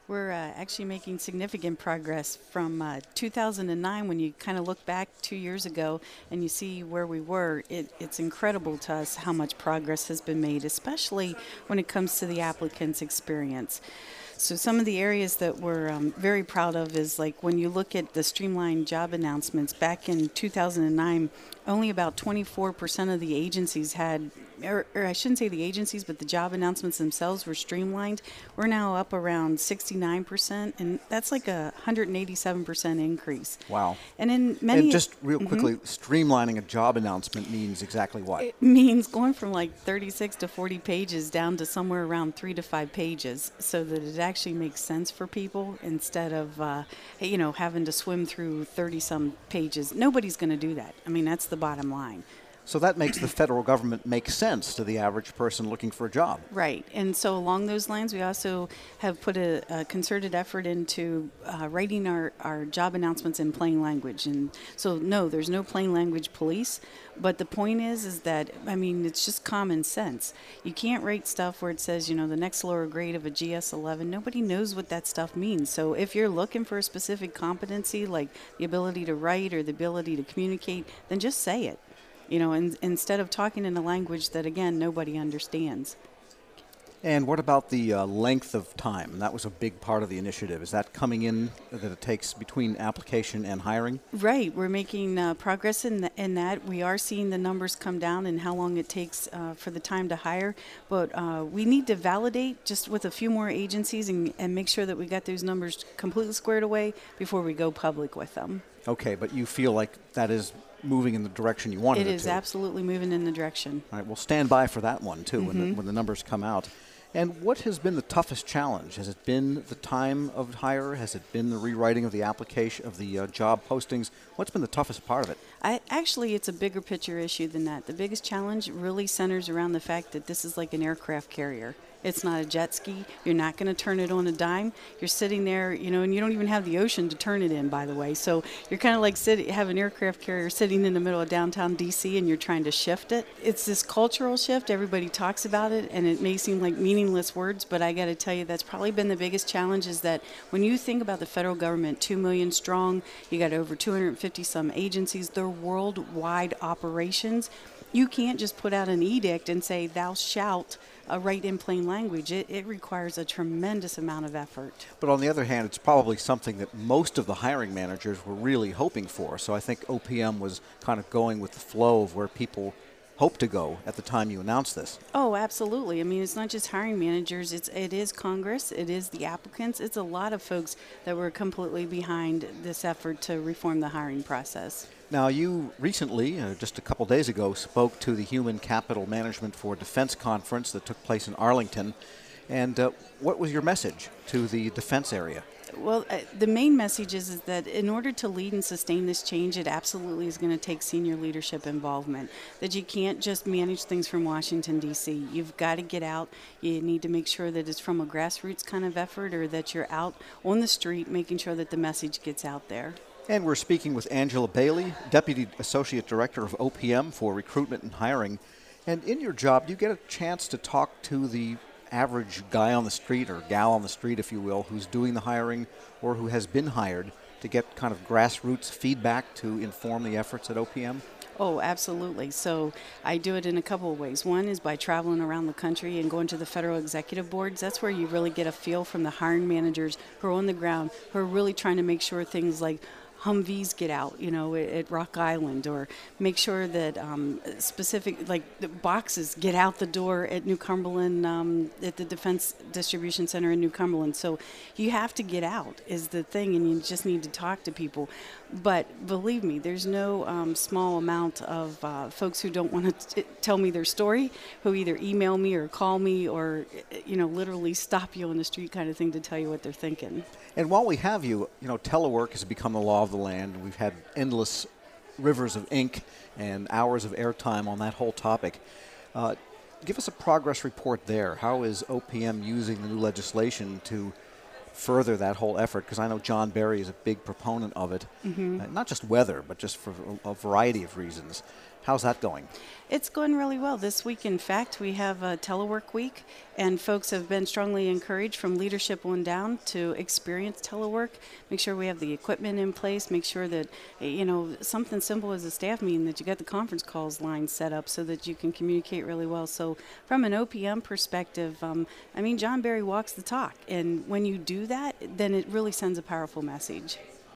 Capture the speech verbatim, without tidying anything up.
We're uh, actually making significant progress from uh, two thousand nine. When you kind of look back two years ago and you see where we were, it, it's incredible to us how much progress has been made, especially when it comes to the applicant's experience. So some of the areas that we're um, very proud of is like when you look at the streamlined job announcements back in two thousand nine, only about twenty-four percent of the agencies had, or, or I shouldn't say the agencies, but the job announcements themselves were streamlined. We're now up around sixty-nine percent, and that's like a one hundred eighty-seven percent increase. Wow. And in many... And just real quickly, mm-hmm. streamlining a job announcement means exactly what? It means going from like thirty-six to forty pages down to somewhere around three to five pages so that it actually makes sense for people instead of, uh, you know, having to swim through thirty-some pages. Nobody's going to do that. I mean, that's the bottom line. So that makes the federal government make sense to the average person looking for a job. Right. And so along those lines, we also have put a, a concerted effort into uh, writing our, our job announcements in plain language. And so, no, there's no plain language police. But the point is, is that, I mean, it's just common sense. You can't write stuff where it says, you know, the next lower grade of a G S eleven. Nobody knows what that stuff means. So if you're looking for a specific competency, like the ability to write or the ability to communicate, then just say it. You know, in, instead of talking in a language that, again, nobody understands. And what about the uh, length of time? That was a big part of the initiative. Is that coming in that it takes between application and hiring? Right. We're making uh, progress in, the, in that. We are seeing the numbers come down and how long it takes uh, for the time to hire. But uh, we need to validate just with a few more agencies and, and make sure that we got those numbers completely squared away before we go public with them. Okay, but you feel like that is moving in the direction you wanted it to. It is absolutely moving in the direction. All right, we'll stand by for that one, too, Mm-hmm. when, the, when the numbers come out. And what has been the toughest challenge? Has it been the time of hire? Has it been the rewriting of the application, of the uh, job postings? What's been the toughest part of it? I, actually, it's a bigger picture issue than that. The biggest challenge really centers around the fact that this is like an aircraft carrier. It's not a jet ski. You're not going to turn it on a dime. You're sitting there, you know, and you don't even have the ocean to turn it in, by the way. So you're kind of like sit, have an aircraft carrier sitting in the middle of downtown D C and you're trying to shift it. It's this cultural shift. Everybody talks about it, and it may seem like meaningless words, but I got to tell you, that's probably been the biggest challenge is that when you think about the federal government, two million strong, you got over two hundred fifty some agencies, they're worldwide operations. You can't just put out an edict and say, thou shalt uh, write in plain language. It, it requires a tremendous amount of effort. But on the other hand, it's probably something that most of the hiring managers were really hoping for. So I think O P M was kind of going with the flow of where people hope to go at the time you announced this. Oh, absolutely. I mean, it's not just hiring managers. It's it is Congress. It is the applicants. It's a lot of folks that were completely behind this effort to reform the hiring process. Now, you recently, uh, just a couple days ago, spoke to the Human Capital Management for Defense Conference that took place in Arlington. And uh, what was your message to the defense area? Well, uh, the main message is, is that in order to lead and sustain this change, it absolutely is going to take senior leadership involvement. That you can't just manage things from Washington, D C You've got to get out. You need to make sure that it's from a grassroots kind of effort, or that you're out on the street making sure that the message gets out there. And we're speaking with Angela Bailey, Deputy Associate Director of O P M for Recruitment and Hiring. And in your job, you get a chance to talk to the average guy on the street, or gal on the street, if you will, who's doing the hiring or who has been hired, to get kind of grassroots feedback to inform the efforts at O P M? Oh, absolutely. So I do it in a couple of ways. One is by traveling around the country and going to the federal executive boards. That's where you really get a feel from the hiring managers who are on the ground, who are really trying to make sure things like Humvees get out, you know, at Rock Island, or make sure that um, specific, like the boxes get out the door at New Cumberland, um, at the Defense Distribution Center in New Cumberland. So you have to get out is the thing, and you just need to talk to people. But believe me, there's no um, small amount of uh, folks who don't want to t- tell me their story, who either email me or call me or, you know, literally stop you on the street kind of thing to tell you what they're thinking. And while we have you, you know, telework has become the law of the land. We've had endless rivers of ink and hours of airtime on that whole topic. Uh, give us a progress report there. How is O P M using the new legislation to further that whole effort? Because I know John Barry is a big proponent of it, mm-hmm. uh, not just weather, but just for a, a variety of reasons. How's that going? It's going really well. This week, in fact, we have a telework week, and folks have been strongly encouraged from leadership on down to experience telework. Make sure we have the equipment in place. Make sure that, you know, something simple as a staff meeting, that you got the conference calls line set up so that you can communicate really well. So from an O P M perspective, um, I mean, John Barry walks the talk, and when you do that, then it really sends a powerful message.